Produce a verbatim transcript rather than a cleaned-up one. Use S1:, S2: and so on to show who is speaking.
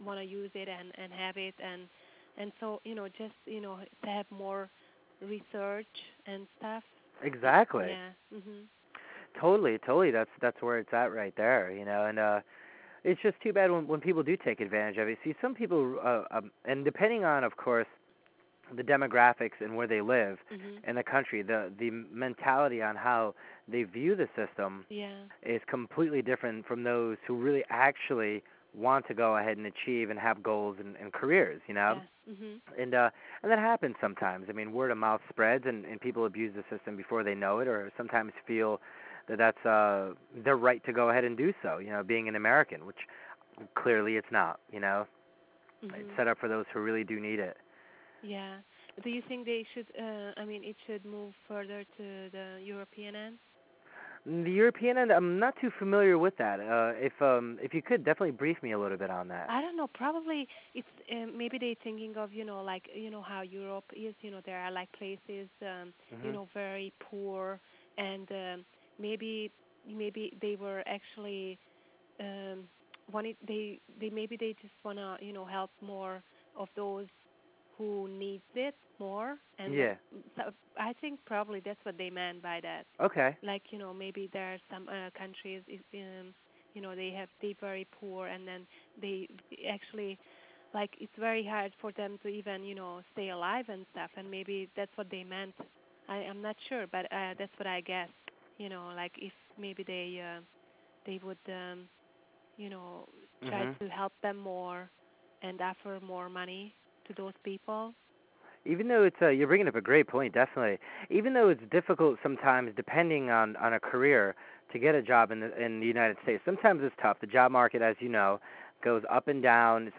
S1: want to use it and and have it, and and so you know just you know to have more research and stuff. Y-
S2: Exactly.
S1: Yeah. Mhm.
S2: Totally, totally. That's that's where it's at right there, you know. And uh it's just too bad when when people do take advantage of it. See, some people, uh, um, and depending on, of course, the demographics and where they live
S1: Mhm.
S2: in the country, the the mentality on how they view the system
S1: Yeah.
S2: is completely different from those who really actually want to go ahead and achieve and have goals and, and careers, you know.
S1: Yeah. Mhm.
S2: And uh and that happens sometimes. I mean, word of mouth spreads, and and people abuse the system before they know it, or sometimes feel that that's uh their right to go ahead and do so, you know, being an American, which clearly it's not, you know. It's
S1: Mhm.
S2: set up for those who really do need it.
S1: Yeah. Do you think they should? Uh, I mean, it should move further to the European end?
S2: The European end, I'm not too familiar with that. Uh, if um, if you could definitely brief me a little bit on that.
S1: I don't know. Probably it's um, maybe they thinking of you know like you know how Europe is. You know there are like places um, you
S2: Mhm.
S1: know very poor, and um, maybe maybe they were actually um, wanted they they maybe they just wanna you know help more of those who needs it more, and then
S2: Yeah.
S1: so I think probably that's what they meant by that.
S2: Okay.
S1: Like you know maybe there are some uh, countries is um you know they have they very poor, and then they actually like it's very hard for them to even you know stay alive and stuff, and maybe that's what they meant. I I'm not sure, but uh, that's what I guess. You know like if maybe they uh, they would um you know try
S2: Mhm.
S1: to help them more and offer more money to those people.
S2: Even though it's uh, you're bringing up a great point, definitely. Even though it's difficult sometimes, depending on on a career, to get a job in the in the United States, sometimes it's tough. The job market, as you know, goes up and down.